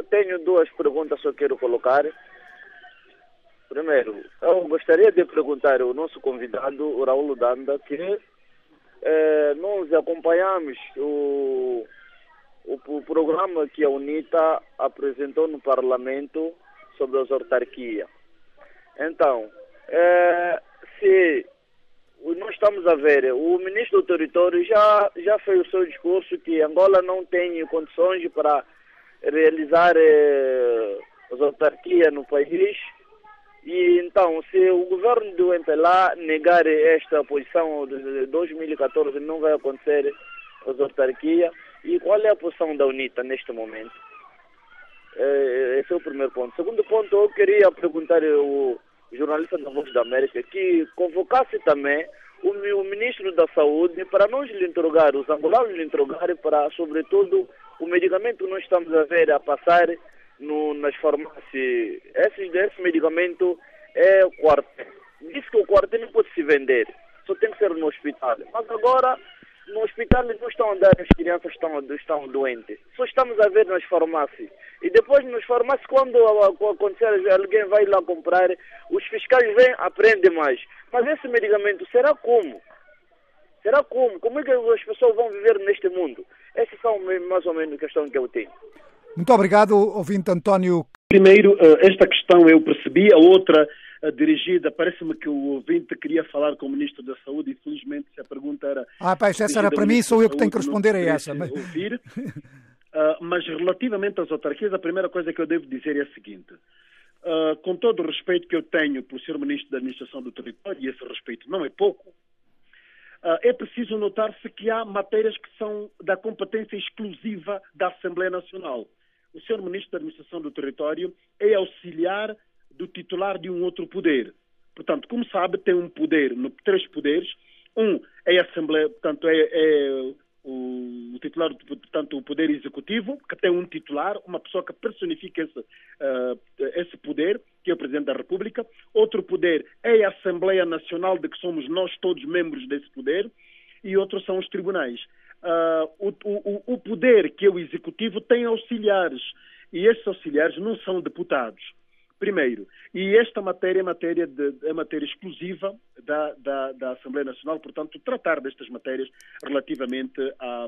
tenho duas perguntas que eu quero colocar. Primeiro, eu gostaria de perguntar ao nosso convidado, o Raul Danda, que nós acompanhamos o programa que a UNITA apresentou no Parlamento sobre as autarquias. Então, se nós estamos a ver, o ministro do território já fez o seu discurso que Angola não tem condições para realizar as autarquias no país. E então, se o governo do MPLA negar esta posição de 2014, não vai acontecer as autarquias. E qual é a posição da UNITA neste momento? Esse é o primeiro ponto. Segundo ponto, eu queria perguntar ao jornalista da Voz da América que convocasse também o ministro da Saúde para nós lhe interrogar, os angolanos lhe interrogar para, sobretudo, o medicamento que nós estamos a ver a passar nas farmácias. Esse medicamento é o quartel. Diz que o quartel não pode se vender, só tem que ser no hospital. Mas agora, no hospital não estão a dar, as crianças estão doentes. Só estamos a ver nas farmácias. E depois nas farmácias, quando acontecer, alguém vai lá comprar, os fiscais vêm, aprendem mais. Mas esse medicamento, será como? Será como? Como é que as pessoas vão viver neste mundo? Essas são mais ou menos a questão que eu tenho. Muito obrigado, ouvinte António. Primeiro, esta questão eu percebi, a outra dirigida, parece-me que o ouvinte queria falar com o Ministro da Saúde e felizmente se a pergunta era... essa era para mim, sou eu que tenho que responder a essa. Ouvir. Mas relativamente às autarquias, a primeira coisa que eu devo dizer é a seguinte. Com todo o respeito que eu tenho pelo Sr. Ministro da Administração do Território, e esse respeito não é pouco, é preciso notar-se que há matérias que são da competência exclusiva da Assembleia Nacional. O Sr. Ministro da Administração do Território é auxiliar do titular de um outro poder. Portanto, como sabe, tem um poder, três poderes. Um é a Assembleia, portanto, é o titular, portanto, o Poder Executivo, que tem um titular, uma pessoa que personifica esse poder, que é o Presidente da República. Outro poder é a Assembleia Nacional, de que somos nós todos membros desse poder. E outros são os tribunais. O poder, que é o Executivo, tem auxiliares. E esses auxiliares não são deputados. Primeiro, e esta matéria é matéria exclusiva da Assembleia Nacional, portanto, tratar destas matérias relativamente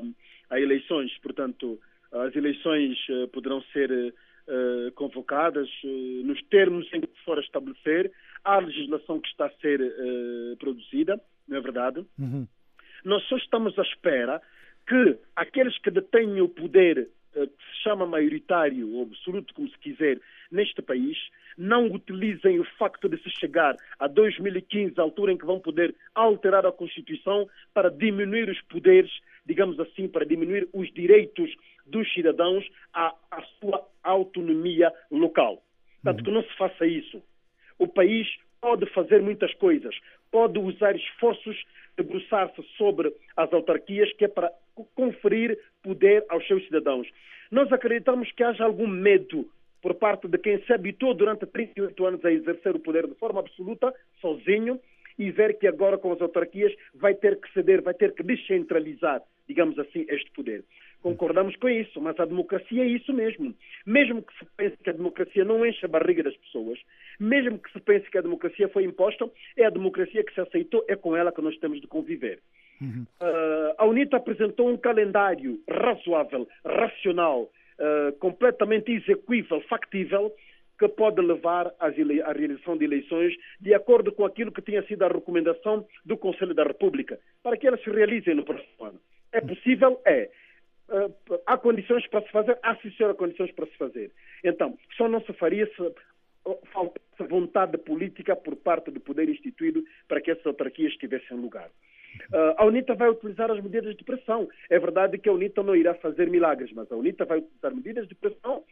a eleições. Portanto, as eleições poderão ser convocadas nos termos em que for a estabelecer. Há a legislação que está a ser produzida, não é verdade? Uhum. Nós só estamos à espera que aqueles que detêm o poder, que se chama maioritário ou absoluto, como se quiser, neste país, não utilizem o facto de se chegar a 2015, a altura em que vão poder alterar a Constituição para diminuir os poderes, digamos assim, para diminuir os direitos dos cidadãos à sua autonomia local. Portanto, que não se faça isso. O país pode fazer muitas coisas, pode usar esforços, debruçar-se sobre as autarquias, que é para conferir poder aos seus cidadãos. Nós acreditamos que haja algum medo por parte de quem se habituou durante 38 anos a exercer o poder de forma absoluta, sozinho, e ver que agora com as autarquias vai ter que ceder, vai ter que descentralizar, digamos assim, este poder. Concordamos com isso, mas a democracia é isso mesmo. Mesmo que se pense que a democracia não enche a barriga das pessoas, mesmo que se pense que a democracia foi imposta, é a democracia que se aceitou, é com ela que nós temos de conviver. Uhum. A UNITA apresentou um calendário razoável, racional, completamente execuível, factível, que pode levar à realização de eleições de acordo com aquilo que tinha sido a recomendação do Conselho da República, para que elas se realizem no próximo ano. É possível? É. Há condições para se fazer? Há, sim, senhor, condições para se fazer. Então, só não se faria se faltasse vontade política por parte do poder instituído para que essas autarquias tivessem lugar. A UNITA vai utilizar as medidas de pressão. É verdade que a UNITA não irá fazer milagres, mas a UNITA vai utilizar medidas de pressão.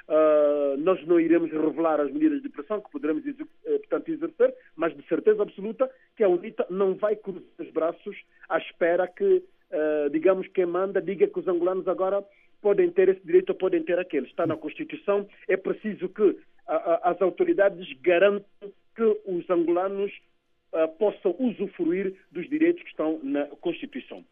Nós não iremos revelar as medidas de pressão que poderemos portanto, exercer, mas de certeza absoluta que a UNITA não vai cruzar os braços à espera que, digamos, quem manda diga que os angolanos agora podem ter esse direito ou podem ter aquele. Está na Constituição. É preciso que as autoridades garantam que os angolanos possam usufruir dos direitos que estão na Constituição.